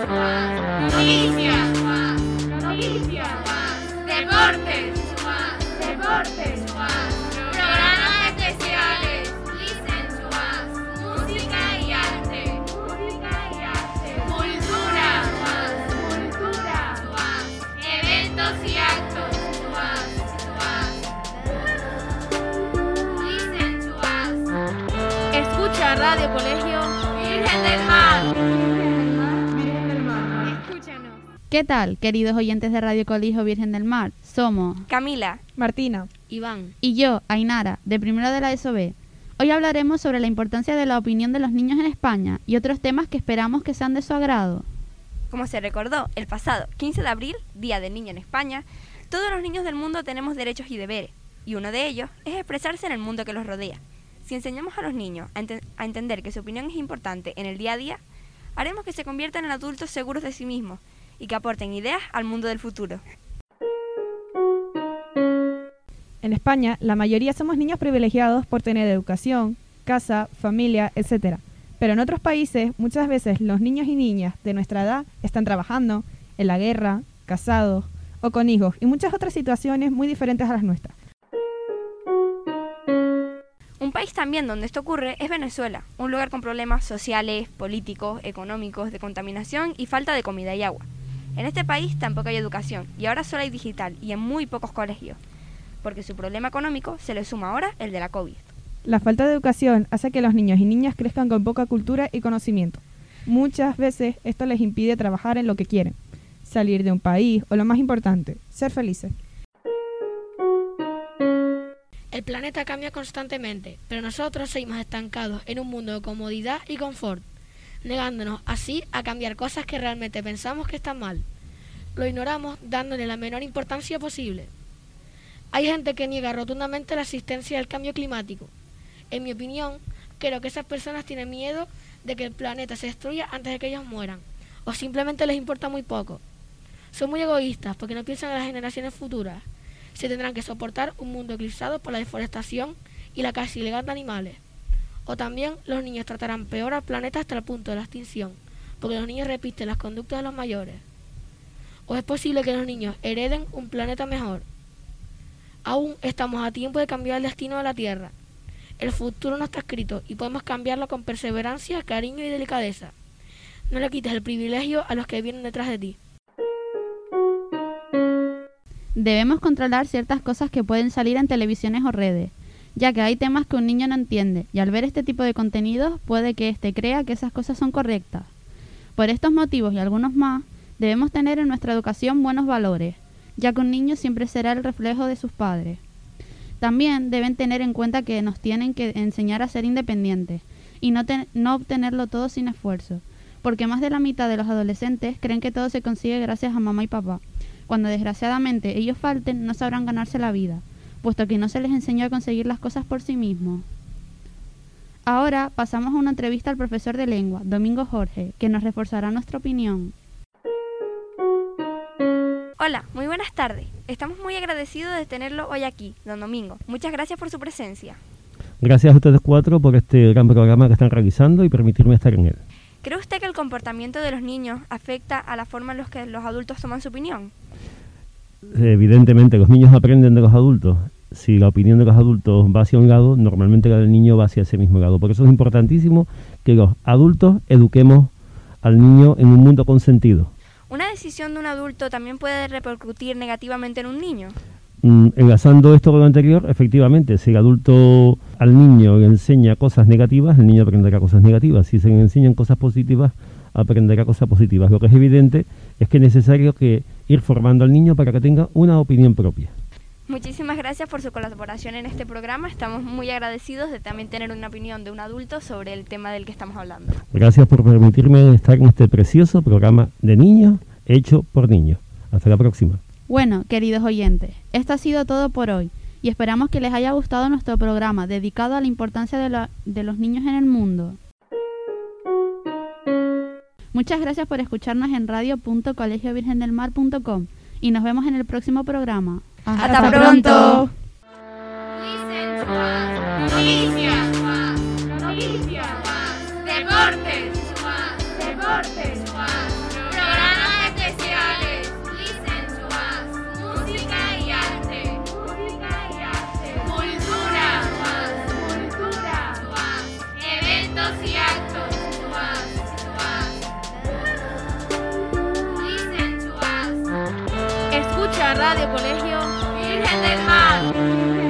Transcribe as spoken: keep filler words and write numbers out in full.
Noticias, noticias, deportes, deportes, programas especiales, licencias, música y arte, música y arte, cultura, cultura, eventos y actos, licencias. Escucha Radio Colegio Virgen del Mar. ¿Qué tal, queridos oyentes de Radio Colegio Virgen del Mar? Somos Camila, Martina, Iván y yo, Ainara, de primero de la E S O B. Hoy hablaremos sobre la importancia de la opinión de los niños en España y otros temas que esperamos que sean de su agrado. Como se recordó, el pasado quince de abril, Día del Niño en España, todos los niños del mundo tenemos derechos y deberes, y uno de ellos es expresarse en el mundo que los rodea. Si enseñamos a los niños a, ent- a entender que su opinión es importante en el día a día, haremos que se conviertan en adultos seguros de sí mismos y que aporten ideas al mundo del futuro. En España, la mayoría somos niños privilegiados por tener educación, casa, familia, etcétera. Pero en otros países, muchas veces los niños y niñas de nuestra edad están trabajando, en la guerra, casados o con hijos y muchas otras situaciones muy diferentes a las nuestras. Un país también donde esto ocurre es Venezuela, un lugar con problemas sociales, políticos, económicos, de contaminación y falta de comida y agua. En este país tampoco hay educación y ahora solo hay digital y en muy pocos colegios, porque su problema económico se le suma ahora el de la COVID. La falta de educación hace que los niños y niñas crezcan con poca cultura y conocimiento. Muchas veces esto les impide trabajar en lo que quieren, salir de un país o lo más importante, ser felices. El planeta cambia constantemente, pero nosotros seguimos estancados en un mundo de comodidad y confort, negándonos así a cambiar cosas que realmente pensamos que están mal. Lo ignoramos dándole la menor importancia posible. Hay gente que niega rotundamente la existencia del cambio climático. En mi opinión, creo que esas personas tienen miedo de que el planeta se destruya antes de que ellos mueran, o simplemente les importa muy poco. Son muy egoístas porque no piensan en las generaciones futuras. Se tendrán que soportar un mundo eclipsado por la deforestación y la caza ilegal de animales. O también los niños tratarán peor al planeta hasta el punto de la extinción, porque los niños repiten las conductas de los mayores. O es posible que los niños hereden un planeta mejor. Aún estamos a tiempo de cambiar el destino de la Tierra. El futuro no está escrito y podemos cambiarlo con perseverancia, cariño y delicadeza. No le quites el privilegio a los que vienen detrás de ti. Debemos controlar ciertas cosas que pueden salir en televisiones o redes, ya que hay temas que un niño no entiende y al ver este tipo de contenidos puede que éste crea que esas cosas son correctas. Por estos motivos y algunos más, debemos tener en nuestra educación buenos valores, ya que un niño siempre será el reflejo de sus padres. También deben tener en cuenta que nos tienen que enseñar a ser independientes y no, ten- no obtenerlo todo sin esfuerzo, porque más de la mitad de los adolescentes creen que todo se consigue gracias a mamá y papá. Cuando desgraciadamente ellos falten, no sabrán ganarse la vida, puesto que no se les enseñó a conseguir las cosas por sí mismos. Ahora pasamos a una entrevista al profesor de lengua, Domingo Jorge, que nos reforzará nuestra opinión. Hola, muy buenas tardes. Estamos muy agradecidos de tenerlo hoy aquí, don Domingo. Muchas gracias por su presencia. Gracias a ustedes cuatro por este gran programa que están realizando y permitirme estar en él. ¿Cree usted que el comportamiento de los niños afecta a la forma en la que los adultos toman su opinión? Evidentemente, los niños aprenden de los adultos. Si la opinión de los adultos va hacia un lado, normalmente la del niño va hacia ese mismo lado. Por eso es importantísimo que los adultos eduquemos al niño en un mundo con sentido. ¿Una decisión de un adulto también puede repercutir negativamente en un niño? Mm, enlazando esto con lo anterior, efectivamente, si el adulto al niño le enseña cosas negativas, el niño aprenderá cosas negativas. Si se le enseñan cosas positivas, aprenderá cosas positivas. Lo que es evidente es que es necesario que ir formando al niño para que tenga una opinión propia. Muchísimas gracias por su colaboración en este programa. Estamos muy agradecidos de también tener una opinión de un adulto sobre el tema del que estamos hablando. Gracias por permitirme estar en este precioso programa de niños hecho por niños. Hasta la próxima. Bueno, queridos oyentes, esto ha sido todo por hoy y esperamos que les haya gustado nuestro programa dedicado a la importancia de, la, de los niños en el mundo. Muchas gracias por escucharnos en radio punto colegio virgen del mar punto com y nos vemos en el próximo programa. ¡Hasta, Hasta pronto! Noticias, noticias, deportes, deportes, Escucha Radio Colegio Virgen del Mar.